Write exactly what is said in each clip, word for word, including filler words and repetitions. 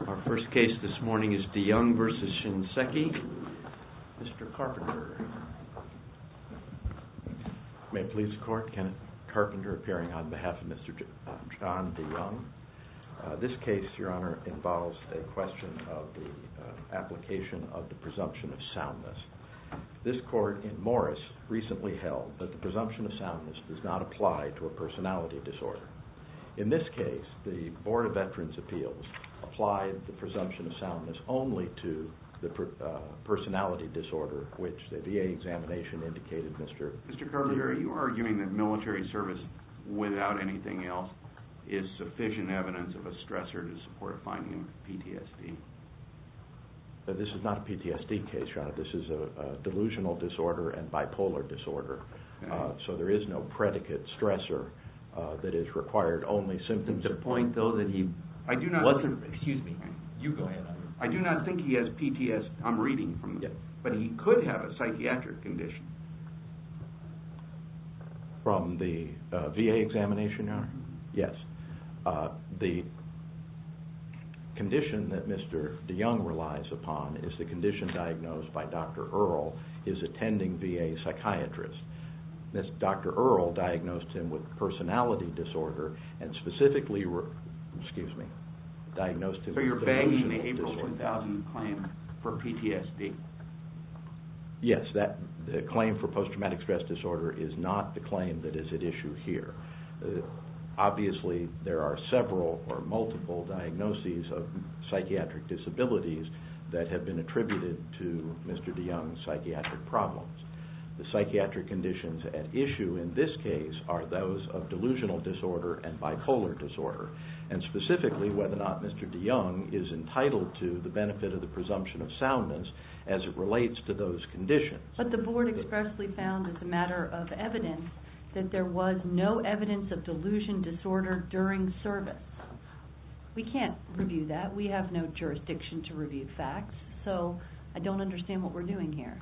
Our first case this morning is DeYoung v. Shinseki. Mister Carpenter. May it please the Court, Kenneth Carpenter appearing on behalf of Mister J- uh, John DeYoung. Uh, this case, Your Honor, involves a question of the uh, application of the presumption of soundness. This Court in Morris recently held that the presumption of soundness does not apply to a personality disorder. In this case, the Board of Veterans' Appeals applied the presumption of soundness only to the per, uh, personality disorder, which the V A examination indicated Mister Mister Carpenter, are you arguing that military service without anything else is sufficient evidence of a stressor to support a finding of P T S D? Uh, this is not a P T S D case, Your Honor. This is a, a delusional disorder and bipolar disorder. Okay. Uh, so there is no predicate stressor uh, that is required, only symptoms. The point, though, that he I do not wasn't, excuse me, you go ahead. I do not think he has P T S D, I'm reading from yeah. but he could have a psychiatric condition. From the uh, V A examination, Your Honor? Yes. Uh, the condition that Mister DeYoung relies upon is the condition diagnosed by Doctor Earl, his attending V A psychiatrist. This Doctor Earl diagnosed him with personality disorder and specifically, re- excuse me, diagnosed him so with you're banging the delusional April disorder. two thousand claim for P T S D? Yes, that the claim for post-traumatic stress disorder is not the claim that is at issue here. Uh, obviously, there are several or multiple diagnoses of psychiatric disabilities that have been attributed to Mister DeYoung's psychiatric problems. The psychiatric conditions at issue in this case are those of delusional disorder and bipolar disorder, and specifically whether or not Mister DeYoung is entitled to the benefit of the presumption of soundness as it relates to those conditions. But the Board expressly found as a matter of evidence that there was no evidence of delusion disorder during service. We can't review that. We have no jurisdiction to review facts, so I don't understand what we're doing here.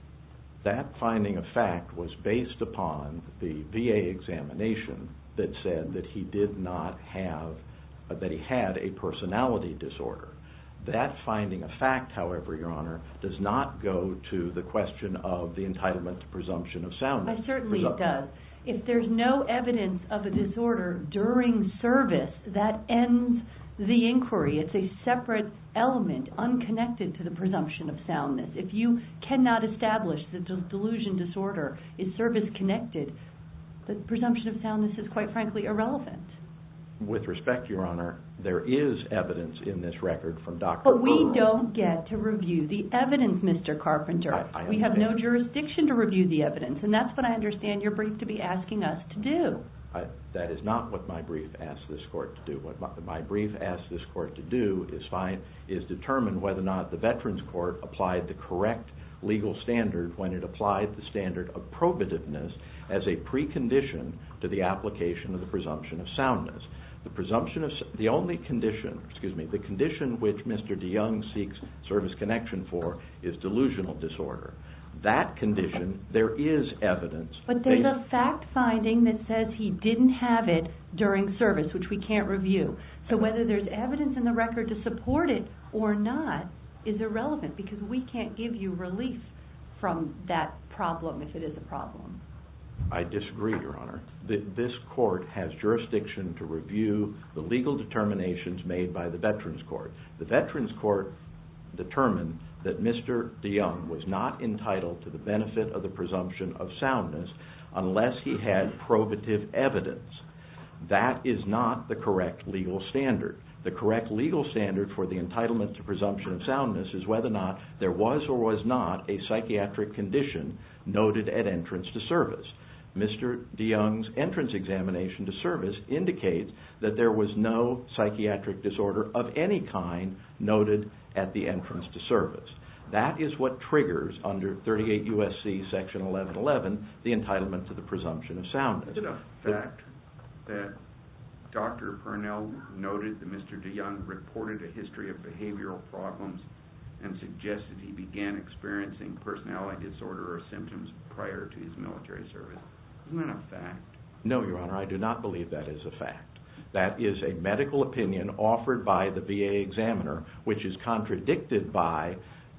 That finding of fact was based upon the V A examination that said that he did not have, uh, that he had a personality disorder. That finding of fact, however, Your Honor, does not go to the question of the entitlement to presumption of soundness. I certainly Presum- it does. If there's no evidence of a disorder during service, that ends the inquiry. It's a separate element, unconnected to the presumption of soundness. If you cannot establish that the delusion disorder is service-connected, the presumption of soundness is quite frankly irrelevant. With respect, Your Honor, there is evidence in this record from Doctor But we Earl. don't get to review the evidence, Mister Carpenter. I, I we have no understand. jurisdiction to review the evidence, and that's what I understand your brief to be asking us to do. I, that is not what my brief asks this Court to do. What my, my brief asks this Court to do is find, is determine whether or not the Veterans Court applied the correct legal standard when it applied the standard of probativeness as a precondition to the application of the presumption of soundness. The presumption of the only condition, excuse me, the condition which Mister DeYoung seeks service connection for is delusional disorder. That condition, there is evidence. But there's based, a fact finding that says he didn't have it during service, which we can't review. So whether there's evidence in the record to support it or not is irrelevant because we can't give you relief from that problem if it is a problem. I disagree, Your Honor. The, this Court has jurisdiction to review the legal determinations made by the Veterans Court. The Veterans Court determined that Mister DeYoung was not entitled to the benefit of the presumption of soundness unless he had probative evidence. That is not the correct legal standard. The correct legal standard for the entitlement to presumption of soundness is whether or not there was or was not a psychiatric condition noted at entrance to service. Mister DeYoung's entrance examination to service indicates that there was no psychiatric disorder of any kind noted at the entrance to service. That is what triggers under thirty-eight U S C section eleven eleven the entitlement to the presumption of soundness. Is it a fact that Doctor Purnell noted that Mister DeYoung reported a history of behavioral problems and suggested he began experiencing personality disorder or symptoms prior to his military service? Isn't that a fact? No, Your Honor, I do not believe that is a fact. That is a medical opinion offered by the V A examiner, which is contradicted by...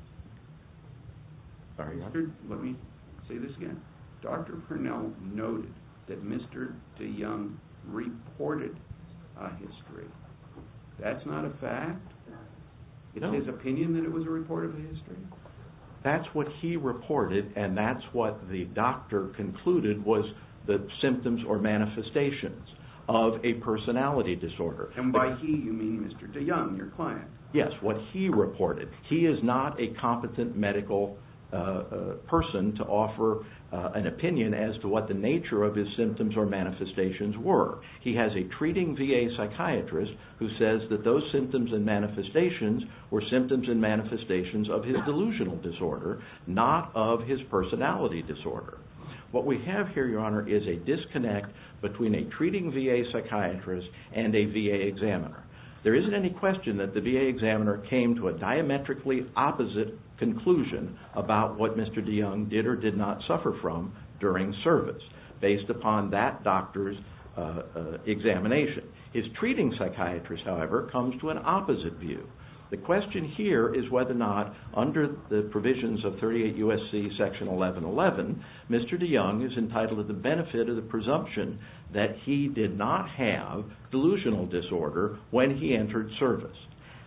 Sorry, Mister Let me say this again. Doctor Purnell noted that Mister DeYoung reported a history. That's not a fact? It's no. his opinion that it was a report of a history? That's what he reported, and that's what the doctor concluded was the symptoms or manifestations of a personality disorder. And by he, you mean Mister DeYoung, your client? Yes, what he reported. He is not a competent medical uh, uh, person to offer uh, an opinion as to what the nature of his symptoms or manifestations were. He has a treating V A psychiatrist who says that those symptoms and manifestations were symptoms and manifestations of his delusional disorder, not of his personality disorder. What we have here, Your Honor, is a disconnect between a treating V A psychiatrist and a V A examiner. There isn't any question that the V A examiner came to a diametrically opposite conclusion about what Mister DeYoung did or did not suffer from during service, based upon that doctor's uh, uh, examination. His treating psychiatrist, however, comes to an opposite view. The question here is whether or not, under the provisions of thirty-eight U S C section eleven eleven, Mister DeYoung is entitled to the benefit of the presumption that he did not have delusional disorder when he entered service,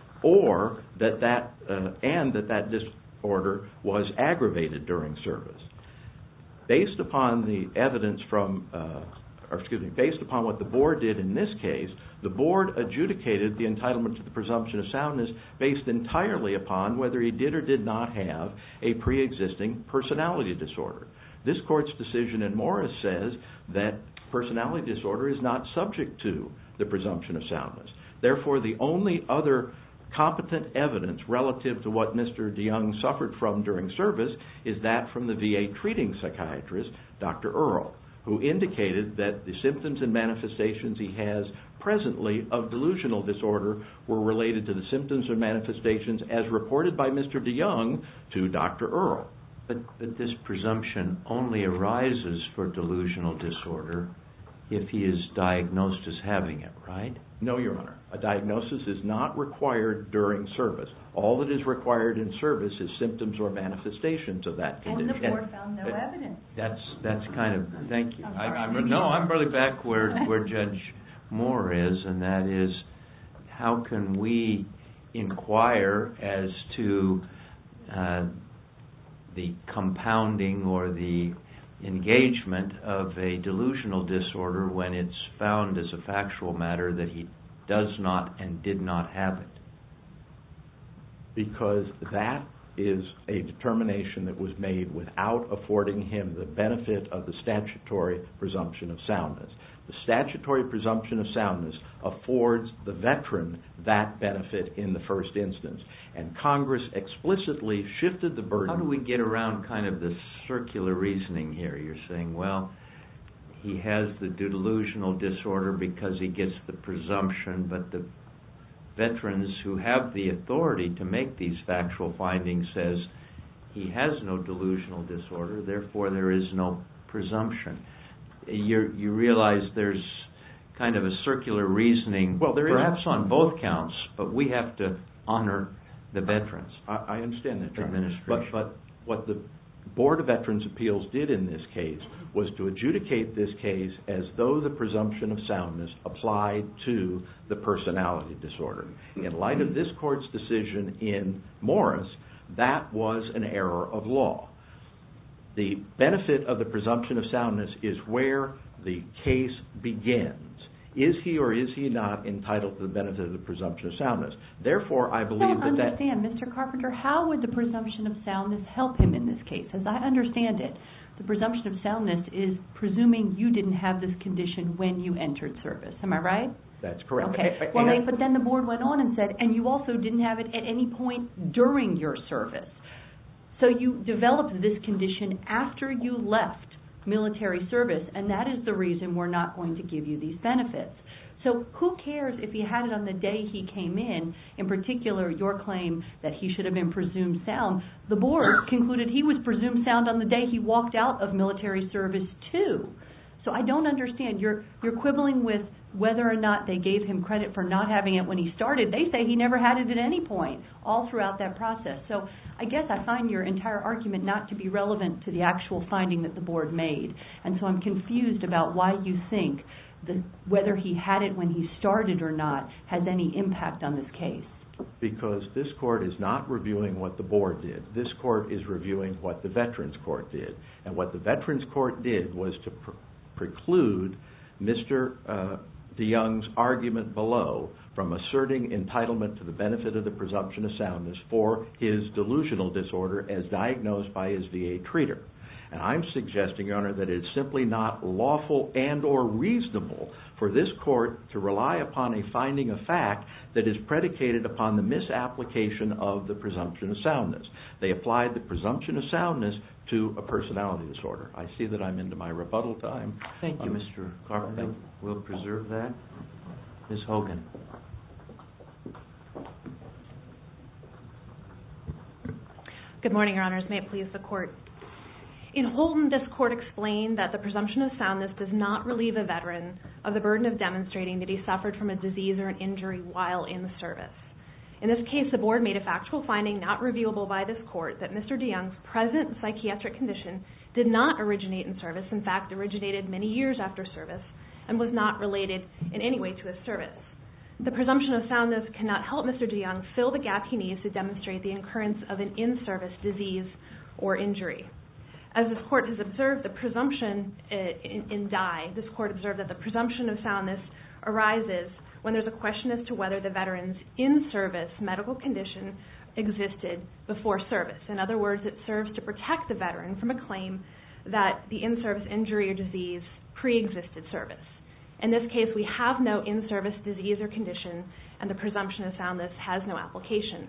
or that that uh, and that that disorder was aggravated during service. Based upon the evidence from, uh, or excuse me, based upon what the board did in this case, the board adjudicated the entitlement to the presumption of soundness based entirely upon whether he did or did not have a pre-existing personality disorder. This court's decision in Morris says that personality disorder is not subject to the presumption of soundness. Therefore, the only other competent evidence relative to what Mister DeYoung suffered from during service is that from the V A treating psychiatrist, Doctor Earle, who indicated that the symptoms and manifestations he has presently of delusional disorder were related to the symptoms and manifestations as reported by Mister DeYoung to Doctor Earle. But, but this presumption only arises for delusional disorder if he is diagnosed as having it, right? No, Your Honor. A diagnosis is not required during service. All that is required in service is symptoms or manifestations of that condition. And the board found no evidence. That's that's kind of, thank you. I'm I, sorry. I'm, no, I'm really back where, where Judge Moore is, and that is, how can we inquire as to uh, the compounding or the engagement of a delusional disorder when it's found as a factual matter that he does not and did not have it? Because that is a determination that was made without affording him the benefit of the statutory presumption of soundness. The statutory presumption of soundness affords the veteran that benefit in the first instance. And Congress explicitly shifted the burden. How do we get around kind of the circular reasoning here? You're saying, well, he has the delusional disorder because he gets the presumption, but the veterans who have the authority to make these factual findings says he has no delusional disorder, therefore there is no presumption. You're, you realize there's kind of a circular reasoning, well, there perhaps is on both counts, but we have to honor the veterans. I, I understand that, Your Honor. Administration. But, but what the Board of Veterans' Appeals did in this case was to adjudicate this case as though the presumption of soundness applied to the personality disorder. In light of this court's decision in Morris, that was an error of law. The benefit of the presumption of soundness is where the case begins. Is he or is he not entitled to the benefit of the presumption of soundness? Therefore, I believe I don't that understand, that... Mister Carpenter, how would the presumption of soundness help him in this case? As I understand it, the presumption of soundness is presuming you didn't have this condition when you entered service. Am I right? That's correct. Okay. I, I, well, I, they, but then the board went on and said, and you also didn't have it at any point during your service. So you developed this condition after you left military service, and that is the reason we're not going to give you these benefits. So who cares if he had it on the day he came in, in particular your claim that he should have been presumed sound. The board concluded he was presumed sound on the day he walked out of military service too. So I don't understand. You're you're quibbling with whether or not they gave him credit for not having it when he started. They say he never had it at any point all throughout that process. So I guess I find your entire argument not to be relevant to the actual finding that the board made. And so I'm confused about why you think that whether he had it when he started or not has any impact on this case. Because this court is not reviewing what the board did. This court is reviewing what the Veterans Court did. And what the Veterans Court did was to pre- preclude Mister Uh, DeYoung's argument below from asserting entitlement to the benefit of the presumption of soundness for his delusional disorder as diagnosed by his V A treater. And I'm suggesting, Your Honor, that it's simply not lawful and or reasonable for this court to rely upon a finding of fact that is predicated upon the misapplication of the presumption of soundness. They applied the presumption of soundness to a personality disorder. I see that I'm into my rebuttal time. Thank you, um, Mister Carpenter. We'll preserve that. Miz Hogan. Good morning, Your Honors. May it please the Court. In Holton, this Court explained that the presumption of soundness does not relieve a veteran of the burden of demonstrating that he suffered from a disease or an injury while in the service. In this case, the Board made a factual finding not reviewable by this Court that Mister DeYoung's present psychiatric condition did not originate in service, in fact, originated many years after service, and was not related in any way to his service. The presumption of soundness cannot help Mister DeYoung fill the gap he needs to demonstrate the occurrence of an in-service disease or injury. As this Court has observed, the presumption in, in Dye, this Court observed that the presumption of soundness arises when there's a question as to whether the veteran's in-service medical condition existed before service. In other words, it serves to protect the veteran from a claim that the in-service injury or disease pre-existed service. In this case, we have no in-service disease or condition, and the presumption of soundness has no application.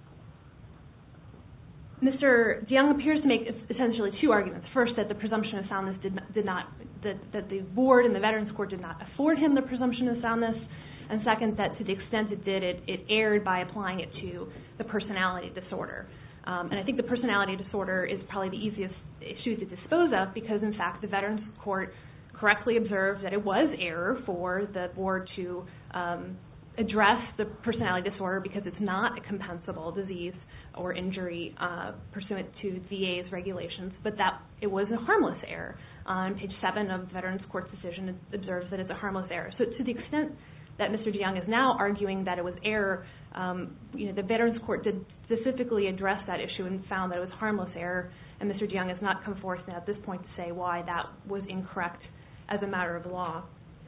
Mister DeYoung appears to make essentially two arguments. First, that the presumption of soundness did not, did not that, that the Board and the Veterans Court did not afford him the presumption of soundness, and second, that to the extent it did, it, it erred by applying it to the personality disorder. Um, and I think the personality disorder is probably the easiest issue to dispose of because, in fact, the Veterans Court correctly observed that it was error for the Board to um, address the personality disorder because it's not a compensable disease or injury uh, pursuant to V A's regulations, but that it was a harmless error. On page seven of the Veterans Court's decision, it observes that it's a harmless error. So to the extent that Mister DeYoung is now arguing that it was error, um, you know, the Veterans Court did specifically address that issue and found that it was harmless error, and Mister DeYoung has not come forth now at this point to say why that was incorrect as a matter of law.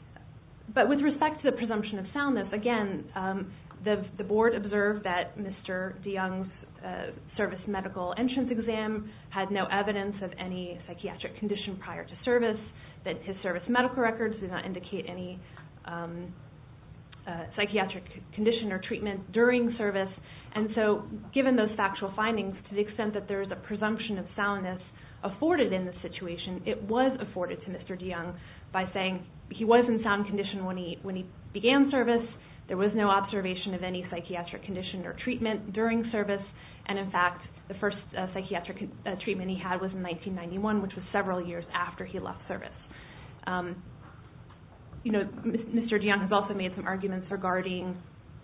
But with respect to the presumption of soundness, again, um, the, the Board observed that Mister DeYoung's uh, service medical entrance exam had no evidence of any psychiatric condition prior to service, that his service medical records did not indicate any um, uh, psychiatric condition or treatment during service. And so given those factual findings, to the extent that there is a presumption of soundness afforded in this situation, it was afforded to Mister DeYoung by saying he was in sound condition when he when he began service. There was no observation of any psychiatric condition or treatment during service, and in fact, the first uh, psychiatric uh, treatment he had was in nineteen ninety-one, which was several years after he left service. Um, you know, Mister DeYoung has also made some arguments regarding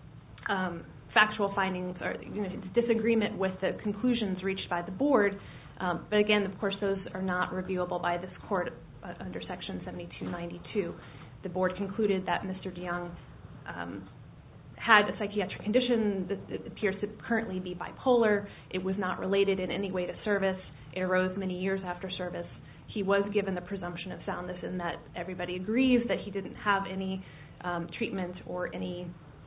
um, factual findings or you know, disagreement with the conclusions reached by the Board. Um, but again, of course, those are not reviewable by this Court uh, under Section seventy-two ninety-two. The Board concluded that Mister DeYoung um, had a psychiatric condition that appears to currently be bipolar. It was not related in any way to service. It arose many years after service. He was given the presumption of soundness in that everybody agrees that he didn't have any um, treatment or any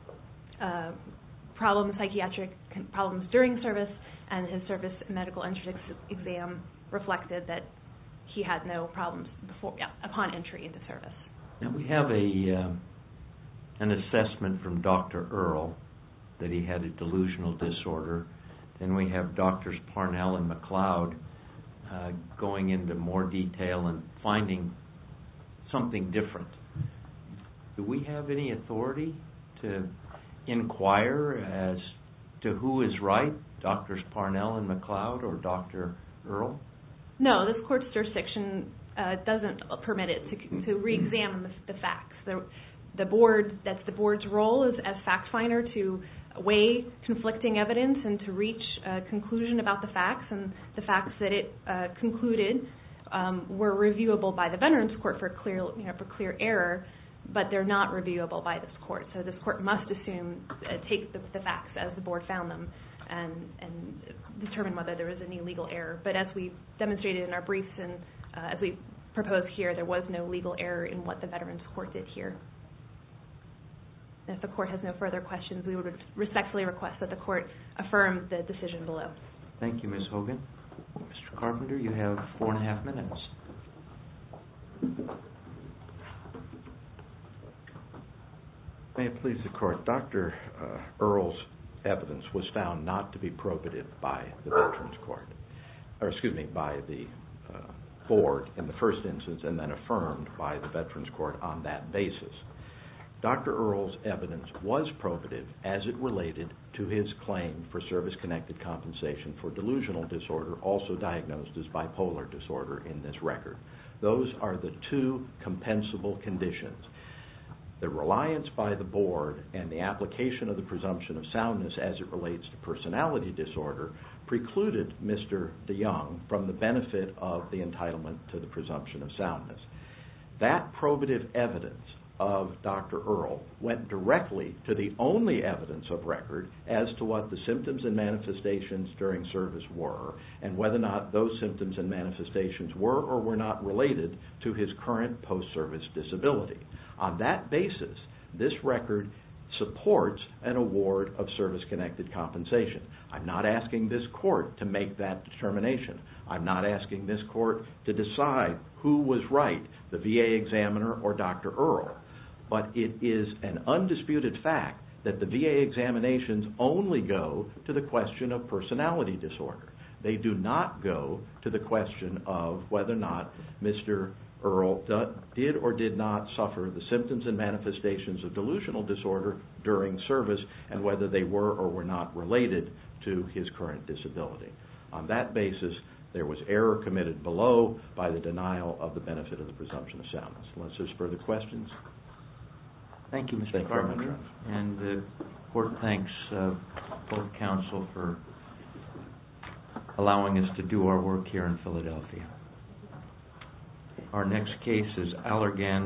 uh, problems, psychiatric problems during service, and his service medical entrance exam reflected that he had no problems before, yeah, upon entry into service. Now we have a uh, an assessment from Doctor Earl that he had a delusional disorder. Then we have Doctors Parnell and McLeod uh, going into more detail and finding something different. Do we have any authority to inquire as to who is right, Doctors Parnell and McLeod or Doctor Earl? No, this Court's jurisdiction uh, doesn't permit it to, to re-examine the, the facts. The, the board, that's the board's role is, as fact finder to weigh conflicting evidence and to reach a conclusion about the facts, and the facts that it uh, concluded um, were reviewable by the Veterans Court for clear, you know, for clear error, but they're not reviewable by this court. So this court must assume, uh, take the, the facts as the board found them, and, and determine whether there was any legal error. But as we demonstrated in our briefs and uh, as we propose here, there was no legal error in what the Veterans Court did here. And if the court has no further questions, we would respectfully request that the court affirm the decision below. Thank you, Miz Hogan. Mister Carpenter, you have four and a half minutes. May it please the court, Doctor Uh, Earle's evidence was found not to be probative by the Veterans Court, or excuse me, by the uh, board in the first instance, and then affirmed by the Veterans Court on that basis. Doctor Earle's evidence was probative as it related to his claim for service-connected compensation for delusional disorder, also diagnosed as bipolar disorder in this record. Those are the two compensable conditions. The reliance by the board and the application of the presumption of soundness as it relates to personality disorder precluded Mister DeYoung from the benefit of the entitlement to the presumption of soundness. That probative evidence of Doctor Earle went directly to the only evidence of record as to what the symptoms and manifestations during service were, and whether or not those symptoms and manifestations were or were not related to his current post-service disability. On that basis, this record supports an award of service-connected compensation. I'm not asking this court to make that determination. I'm not asking this court to decide who was right, the V A examiner or Doctor Earle. But it is an undisputed fact that the V A examinations only go to the question of personality disorder. They do not go to the question of whether or not Mister Earle did or did not suffer the symptoms and manifestations of delusional disorder during service, and whether they were or were not related to his current disability. On that basis, there was error committed below by the denial of the benefit of the presumption of soundness. Unless there's further questions. Thank you, Mister Carpenter. And the court thanks uh, both counsel for allowing us to do our work here in Philadelphia. Our next case is Allergan